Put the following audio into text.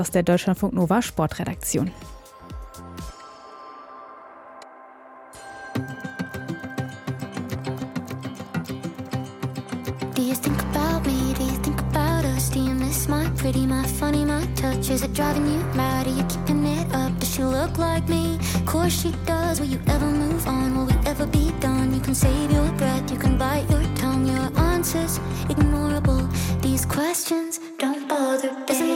aus der Deutschlandfunk Nova Sportredaktion. Do you think about me? Do you think about us? Do you miss my pretty, my funny, my touch? Is it driving you mad? Are you keeping it up? Does she look like me? Of course she does. Will you ever move on? Will we ever be done? You can save your breath, you can bite your tongue. Your answers ignorable. These questions don't bother. Doesn't